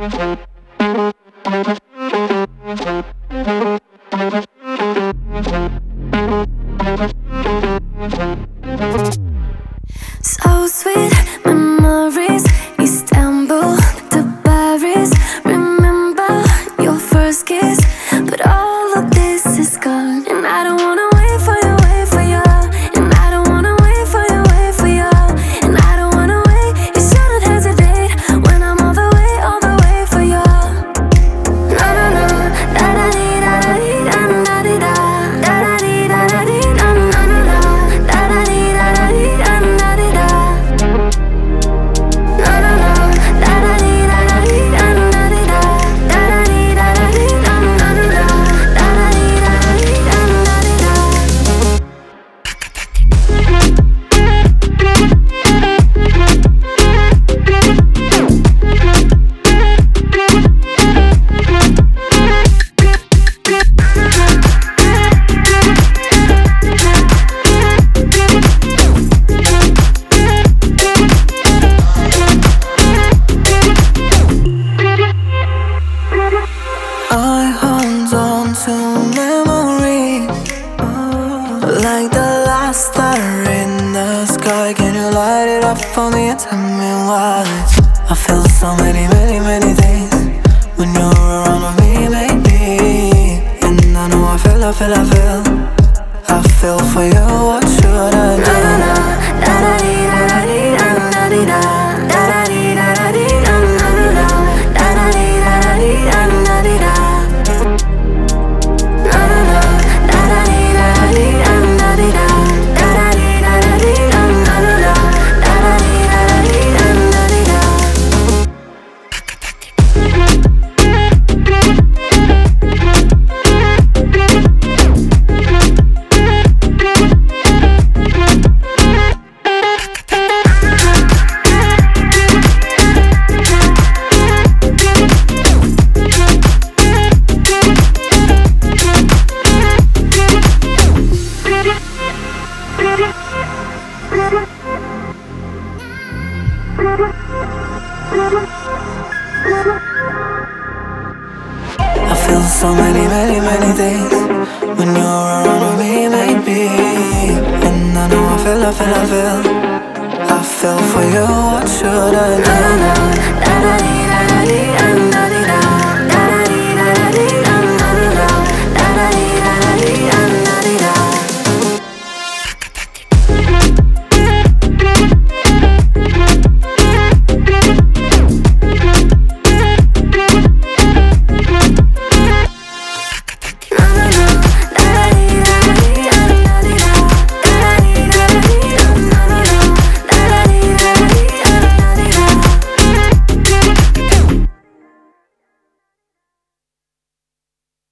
So sweet memories, Istanbul to Paris. Remember your first kiss, but all of this is gone. And I don't wanna wait for you, wait for you. And I don't wanna wait for you, wait for you. And I don't wanna wait, you shouldn't hesitate when I'm all the way for you. No, no, no, da-da-dee, da-da-dee, da-da-dee, da. Da-da-dee, da-da-dee, da, no, no, no. Da-da-dee, da-da-dee, da-da-dee, da. No, no, no, da-da-dee, da-da-dee, da-da-dee, da. Da-da-dee, da-da-dee, da, no, no, no. Da-da-dee, da-da-dee, da-da-dee, da. I hold on to memories like the last star in the sky. Can you light it up for me and tell me why? I feel so many, many, many things when you're around with me, baby. And I know I feel for you. What should I do? No, no, no, da-da-dee, da-da-dee, da-da-dee, da. Da-da-dee, da-da-dee, da, no, no, no. Da-da-dee, da-da-dee, da-da-dee, da. No, no, no, da-da-dee, da-da-dee, da-da-dee, da. Da-da-dee, da-da-dee, da, no, no, no. Da-da-dee, da-da-dee, da-da-dee, da. I feel so many, many, many things when you're around with me, baby. And I know I feel for you. What should I do? No, no, no, da-da-dee,